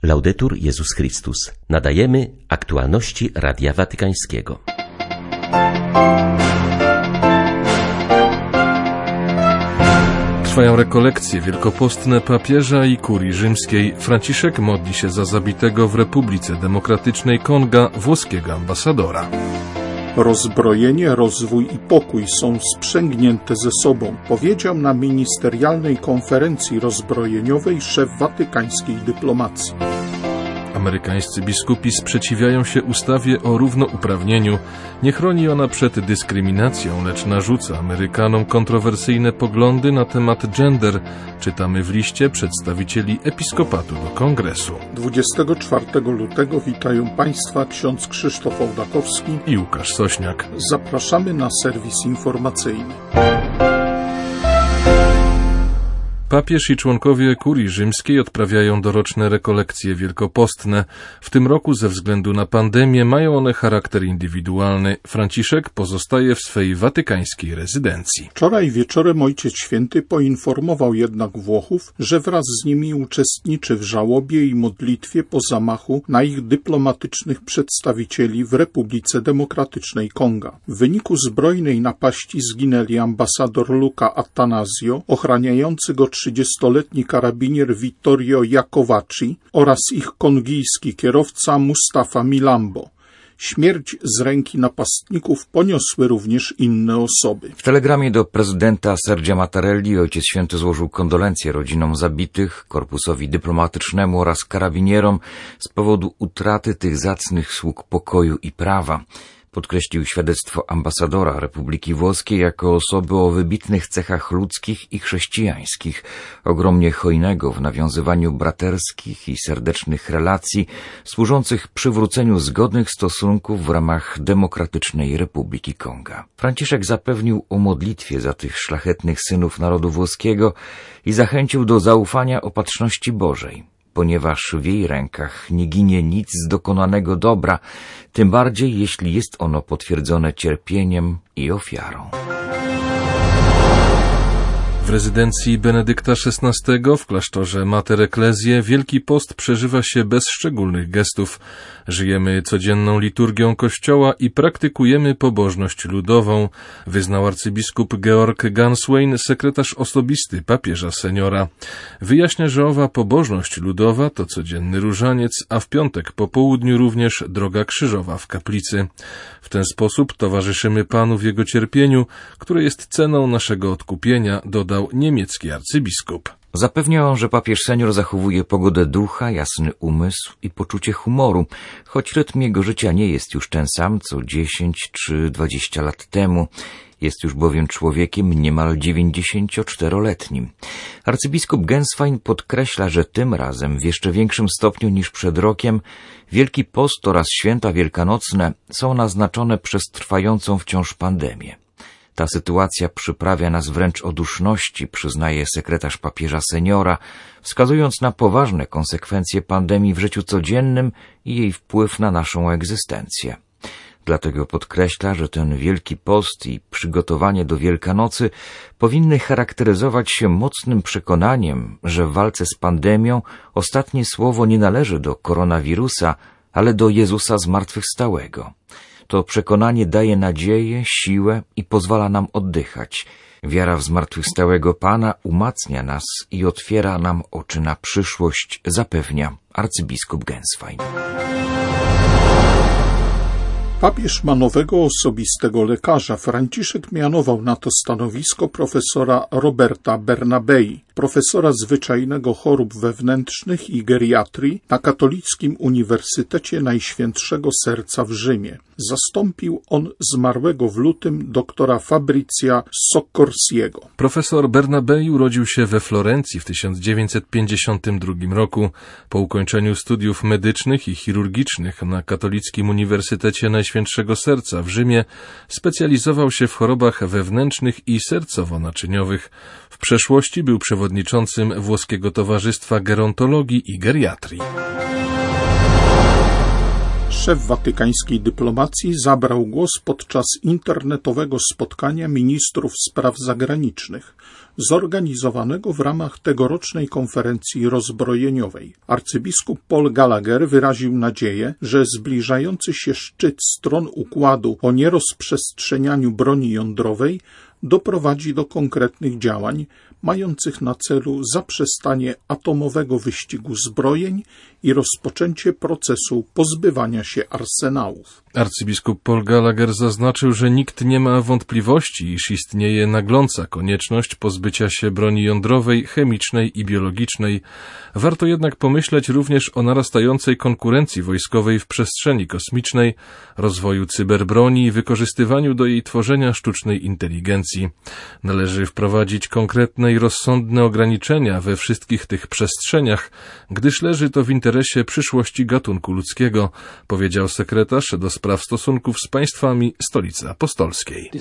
Laudetur Jezus Chrystus. Nadajemy aktualności Radia Watykańskiego. Trwają rekolekcje wielkopostne papieża i kurii rzymskiej. Franciszek modli się za zabitego w Republice Demokratycznej Konga włoskiego ambasadora. Rozbrojenie, rozwój i pokój są sprzęgnięte ze sobą, powiedział na ministerialnej konferencji rozbrojeniowej szef watykańskiej dyplomacji. Amerykańscy biskupi sprzeciwiają się ustawie o równouprawnieniu. Nie chroni ona przed dyskryminacją, lecz narzuca Amerykanom kontrowersyjne poglądy na temat gender, czytamy w liście przedstawicieli episkopatu do Kongresu. 24 lutego witają Państwa ksiądz Krzysztof Ołdakowski i Łukasz Sośniak. Zapraszamy na serwis informacyjny. Papież i członkowie kurii rzymskiej odprawiają doroczne rekolekcje wielkopostne. W tym roku ze względu na pandemię mają one charakter indywidualny. Franciszek pozostaje w swej watykańskiej rezydencji. Wczoraj wieczorem Ojciec Święty poinformował jednak Włochów, że wraz z nimi uczestniczy w żałobie i modlitwie po zamachu na ich dyplomatycznych przedstawicieli w Republice Demokratycznej Konga. W wyniku zbrojnej napaści zginęli ambasador Luca Attanasio, ochraniający go 30-letni karabinier Vittorio Iacovacci oraz ich kongijski kierowca Mustafa Milambo. Śmierć z ręki napastników poniosły również inne osoby. W telegramie do prezydenta Sergia Mattarelli Ojciec Święty złożył kondolencje rodzinom zabitych, korpusowi dyplomatycznemu oraz karabinierom z powodu utraty tych zacnych sług pokoju i prawa. Podkreślił świadectwo ambasadora Republiki Włoskiej jako osoby o wybitnych cechach ludzkich i chrześcijańskich, ogromnie hojnego w nawiązywaniu braterskich i serdecznych relacji, służących przywróceniu zgodnych stosunków w ramach Demokratycznej Republiki Konga. Franciszek zapewnił o modlitwie za tych szlachetnych synów narodu włoskiego i zachęcił do zaufania opatrzności Bożej, ponieważ w jej rękach nie ginie nic z dokonanego dobra, tym bardziej jeśli jest ono potwierdzone cierpieniem i ofiarą. W rezydencji Benedykta XVI w klasztorze Mater Ecclesiae Wielki Post przeżywa się bez szczególnych gestów. Żyjemy codzienną liturgią Kościoła i praktykujemy pobożność ludową, wyznał arcybiskup Georg Ganswein, sekretarz osobisty papieża seniora. Wyjaśnia, że owa pobożność ludowa to codzienny różaniec, a w piątek po południu również droga krzyżowa w kaplicy. W ten sposób towarzyszymy Panu w Jego cierpieniu, które jest ceną naszego odkupienia, dodał niemiecki arcybiskup. Zapewniał, że papież senior zachowuje pogodę ducha, jasny umysł i poczucie humoru, choć rytm jego życia nie jest już ten sam co 10 czy 20 lat temu. Jest już bowiem człowiekiem niemal 94-letnim. Arcybiskup Ganswein podkreśla, że tym razem w jeszcze większym stopniu niż przed rokiem Wielki Post oraz święta wielkanocne są naznaczone przez trwającą wciąż pandemię. Ta sytuacja przyprawia nas wręcz o duszności, przyznaje sekretarz papieża seniora, wskazując na poważne konsekwencje pandemii w życiu codziennym i jej wpływ na naszą egzystencję. Dlatego podkreśla, że ten Wielki Post i przygotowanie do Wielkanocy powinny charakteryzować się mocnym przekonaniem, że w walce z pandemią ostatnie słowo nie należy do koronawirusa, ale do Jezusa zmartwychwstałego. To przekonanie daje nadzieję, siłę i pozwala nam oddychać. Wiara w zmartwychwstałego Pana umacnia nas i otwiera nam oczy na przyszłość, zapewnia arcybiskup Ganswein. Papież ma nowego osobistego lekarza. Franciszek mianował na to stanowisko profesora Roberta Bernabei, profesora zwyczajnego chorób wewnętrznych i geriatrii na Katolickim Uniwersytecie Najświętszego Serca w Rzymie. Zastąpił on zmarłego w lutym doktora Fabrizia Soccorsiego. Profesor Bernabei urodził się we Florencji w 1952 roku. Po ukończeniu studiów medycznych i chirurgicznych na Katolickim Uniwersytecie Najświętszego Serca w Rzymie specjalizował się w chorobach wewnętrznych i sercowo-naczyniowych. W przeszłości był przewodniczącym Włoskiego Towarzystwa Gerontologii i Geriatrii. Szef watykańskiej dyplomacji zabrał głos podczas internetowego spotkania ministrów spraw zagranicznych, zorganizowanego w ramach tegorocznej konferencji rozbrojeniowej. Arcybiskup Paul Gallagher wyraził nadzieję, że zbliżający się szczyt stron układu o nierozprzestrzenianiu broni jądrowej doprowadzi do konkretnych działań mających na celu zaprzestanie atomowego wyścigu zbrojeń i rozpoczęcie procesu pozbywania się arsenałów. Arcybiskup Paul Gallagher zaznaczył, że nikt nie ma wątpliwości, iż istnieje nagląca konieczność pozbycia się broni jądrowej, chemicznej i biologicznej. Warto jednak pomyśleć również o narastającej konkurencji wojskowej w przestrzeni kosmicznej, rozwoju cyberbroni i wykorzystywaniu do jej tworzenia sztucznej inteligencji. Należy wprowadzić konkretne i rozsądne ograniczenia we wszystkich tych przestrzeniach, gdyż leży to w interesie przyszłości gatunku ludzkiego, powiedział sekretarz do spraw stosunków z państwami Stolicy Apostolskiej.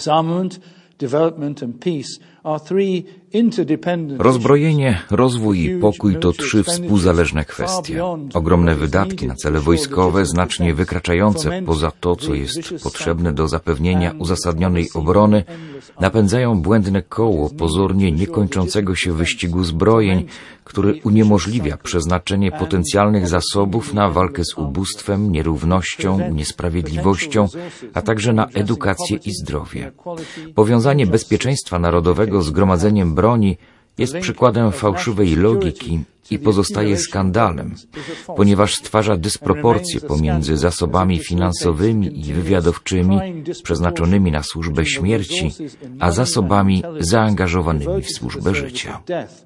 Rozbrojenie, rozwój i pokój to trzy współzależne kwestie. Ogromne wydatki na cele wojskowe, znacznie wykraczające poza to, co jest potrzebne do zapewnienia uzasadnionej obrony, napędzają błędne koło pozornie niekończącego się wyścigu zbrojeń, który uniemożliwia przeznaczenie potencjalnych zasobów na walkę z ubóstwem, nierównością, niesprawiedliwością, a także na edukację i zdrowie. Powiązanie bezpieczeństwa narodowego z gromadzeniem broni jest przykładem fałszywej logiki i pozostaje skandalem, ponieważ stwarza dysproporcje pomiędzy zasobami finansowymi i wywiadowczymi przeznaczonymi na służbę śmierci, a zasobami zaangażowanymi w służbę życia.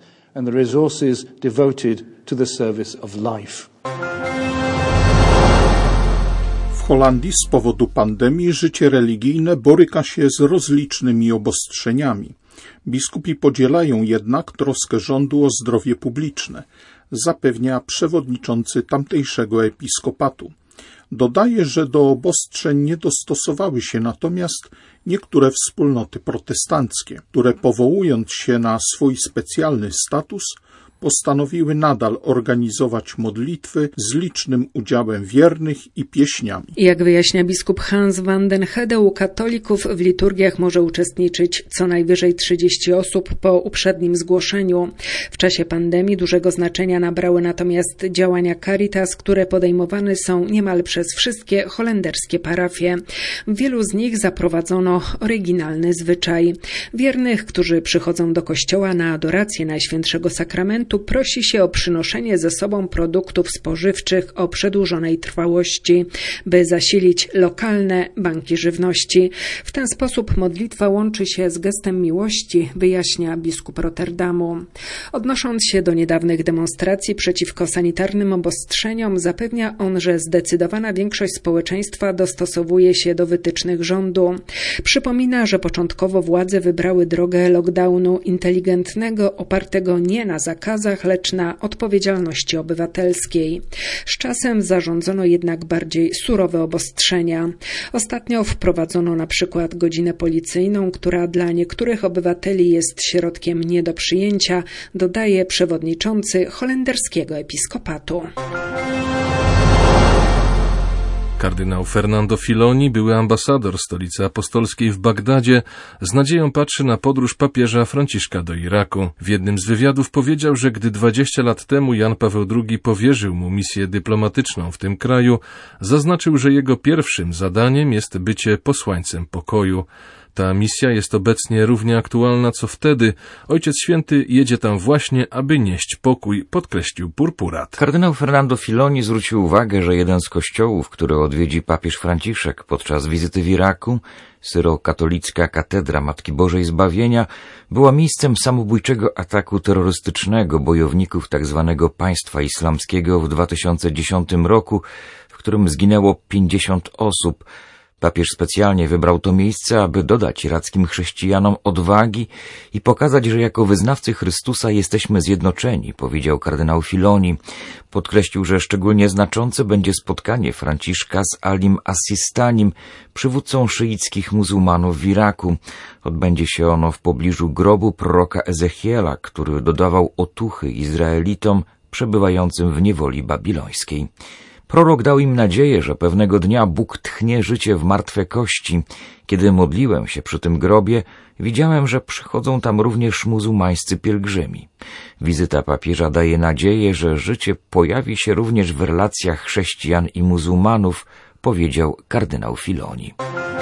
W Holandii z powodu pandemii życie religijne boryka się z rozlicznymi obostrzeniami. Biskupi podzielają jednak troskę rządu o zdrowie publiczne, zapewnia przewodniczący tamtejszego episkopatu. Dodaje, że do obostrzeń nie dostosowały się natomiast niektóre wspólnoty protestanckie, które powołując się na swój specjalny status, postanowiły nadal organizować modlitwy z licznym udziałem wiernych i pieśniami. Jak wyjaśnia biskup Hans van den Hede, u katolików w liturgiach może uczestniczyć co najwyżej 30 osób po uprzednim zgłoszeniu. W czasie pandemii dużego znaczenia nabrały natomiast działania Caritas, które podejmowane są niemal przez wszystkie holenderskie parafie. W wielu z nich zaprowadzono oryginalny zwyczaj. Wiernych, którzy przychodzą do kościoła na adorację Najświętszego Sakramentu, prosi się o przynoszenie ze sobą produktów spożywczych o przedłużonej trwałości, by zasilić lokalne banki żywności. W ten sposób modlitwa łączy się z gestem miłości, wyjaśnia biskup Rotterdamu. Odnosząc się do niedawnych demonstracji przeciwko sanitarnym obostrzeniom, zapewnia on, że zdecydowana większość społeczeństwa dostosowuje się do wytycznych rządu. Przypomina, że początkowo władze wybrały drogę lockdownu inteligentnego, opartego nie na zakazach, lecz na odpowiedzialności obywatelskiej. Z czasem zarządzono jednak bardziej surowe obostrzenia. Ostatnio wprowadzono na przykład godzinę policyjną, która dla niektórych obywateli jest środkiem nie do przyjęcia, dodaje przewodniczący holenderskiego episkopatu. Kardynał Fernando Filoni, były ambasador Stolicy Apostolskiej w Bagdadzie, z nadzieją patrzy na podróż papieża Franciszka do Iraku. W jednym z wywiadów powiedział, że gdy 20 lat temu Jan Paweł II powierzył mu misję dyplomatyczną w tym kraju, zaznaczył, że jego pierwszym zadaniem jest bycie posłańcem pokoju. Ta misja jest obecnie równie aktualna co wtedy. Ojciec Święty jedzie tam właśnie, aby nieść pokój, podkreślił purpurat. Kardynał Fernando Filoni zwrócił uwagę, że jeden z kościołów, który odwiedzi papież Franciszek podczas wizyty w Iraku, syrokatolicka katedra Matki Bożej Zbawienia, była miejscem samobójczego ataku terrorystycznego bojowników tzw. Państwa Islamskiego w 2010 roku, w którym zginęło 50 osób. Papież specjalnie wybrał to miejsce, aby dodać irackim chrześcijanom odwagi i pokazać, że jako wyznawcy Chrystusa jesteśmy zjednoczeni, powiedział kardynał Filoni. Podkreślił, że szczególnie znaczące będzie spotkanie Franciszka z Alim As-Sistanim, przywódcą szyickich muzułmanów w Iraku. Odbędzie się ono w pobliżu grobu proroka Ezechiela, który dodawał otuchy Izraelitom przebywającym w niewoli babilońskiej. Prorok dał im nadzieję, że pewnego dnia Bóg tchnie życie w martwe kości. Kiedy modliłem się przy tym grobie, widziałem, że przychodzą tam również muzułmańscy pielgrzymi. Wizyta papieża daje nadzieję, że życie pojawi się również w relacjach chrześcijan i muzułmanów, powiedział kardynał Filoni.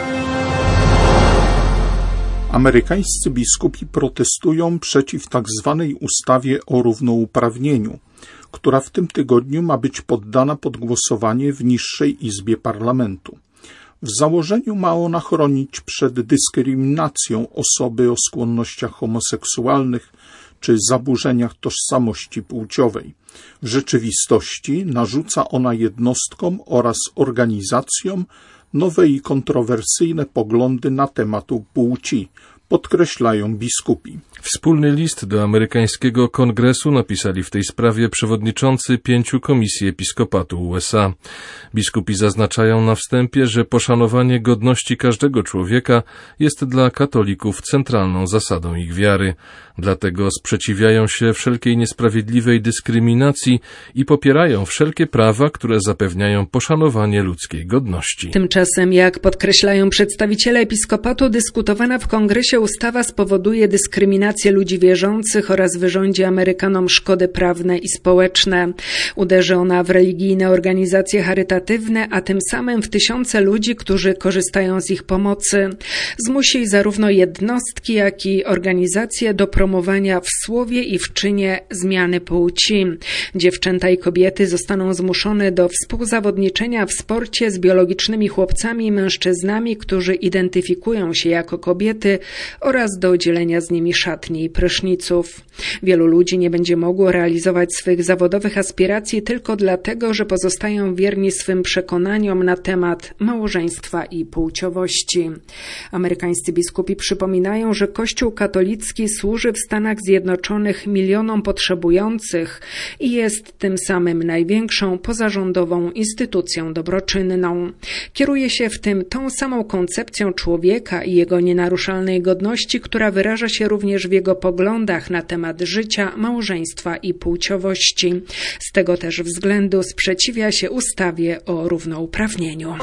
Amerykańscy biskupi protestują przeciw tzw. ustawie o równouprawnieniu, która w tym tygodniu ma być poddana pod głosowanie w niższej izbie parlamentu. W założeniu ma ona chronić przed dyskryminacją osoby o skłonnościach homoseksualnych czy zaburzeniach tożsamości płciowej. W rzeczywistości narzuca ona jednostkom oraz organizacjom nowe i kontrowersyjne poglądy na temat płci, podkreślają biskupi. Wspólny list do amerykańskiego kongresu napisali w tej sprawie przewodniczący 5 komisji episkopatu USA. Biskupi zaznaczają na wstępie, że poszanowanie godności każdego człowieka jest dla katolików centralną zasadą ich wiary. Dlatego sprzeciwiają się wszelkiej niesprawiedliwej dyskryminacji i popierają wszelkie prawa, które zapewniają poszanowanie ludzkiej godności. Tymczasem, jak podkreślają przedstawiciele episkopatu, dyskutowana w kongresie ustawa spowoduje dyskryminację ludzi wierzących oraz wyrządzi Amerykanom szkody prawne i społeczne. Uderzy ona w religijne organizacje charytatywne, a tym samym w tysiące ludzi, którzy korzystają z ich pomocy. Zmusi zarówno jednostki, jak i organizacje do promowania w słowie i w czynie zmiany płci. Dziewczęta i kobiety zostaną zmuszone do współzawodniczenia w sporcie z biologicznymi chłopcami i mężczyznami, którzy identyfikują się jako kobiety, oraz do dzielenia z nimi szatni i pryszniców. Wielu ludzi nie będzie mogło realizować swych zawodowych aspiracji tylko dlatego, że pozostają wierni swym przekonaniom na temat małżeństwa i płciowości. Amerykańscy biskupi przypominają, że Kościół katolicki służy w Stanach Zjednoczonych milionom potrzebujących i jest tym samym największą pozarządową instytucją dobroczynną. Kieruje się w tym tą samą koncepcją człowieka i jego nienaruszalnej godności, która wyraża się również w jego poglądach na temat życia, małżeństwa i płciowości. Z tego też względu sprzeciwia się ustawie o równouprawnieniu.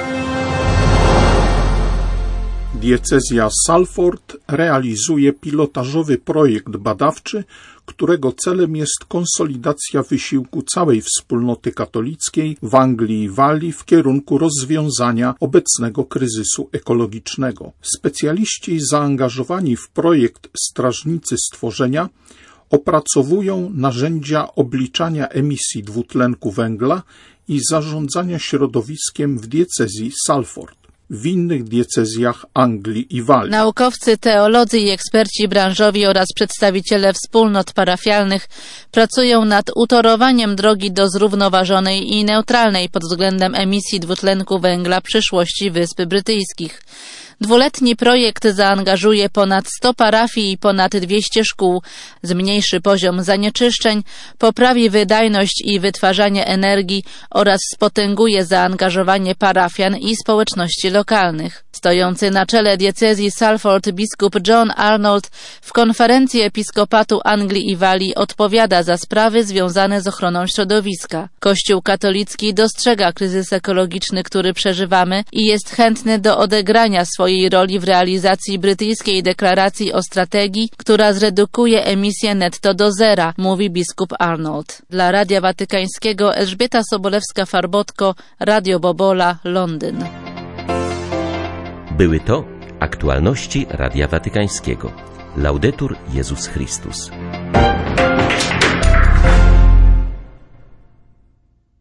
Diecezja Salford realizuje pilotażowy projekt badawczy, którego celem jest konsolidacja wysiłku całej wspólnoty katolickiej w Anglii i Walii w kierunku rozwiązania obecnego kryzysu ekologicznego. Specjaliści zaangażowani w projekt Strażnicy Stworzenia opracowują narzędzia obliczania emisji dwutlenku węgla i zarządzania środowiskiem w diecezji Salford. W innych diecezjach Anglii i Walii. Naukowcy, teolodzy i eksperci branżowi oraz przedstawiciele wspólnot parafialnych pracują nad utorowaniem drogi do zrównoważonej i neutralnej pod względem emisji dwutlenku węgla przyszłości Wysp Brytyjskich. Dwuletni projekt zaangażuje ponad 100 parafii i ponad 200 szkół, zmniejszy poziom zanieczyszczeń, poprawi wydajność i wytwarzanie energii oraz spotęguje zaangażowanie parafian i społeczności lokalnych. Stojący na czele diecezji Salford biskup John Arnold w konferencji episkopatu Anglii i Walii odpowiada za sprawy związane z ochroną środowiska. Kościół katolicki dostrzega kryzys ekologiczny, który przeżywamy i jest chętny do odegrania swojej roli w realizacji brytyjskiej deklaracji o strategii, która zredukuje emisję netto do zera, mówi biskup Arnold. Dla Radia Watykańskiego Elżbieta Sobolewska-Farbotko, Radio Bobola, Londyn. Były to aktualności Radia Watykańskiego. Laudetur Jezus Chrystus.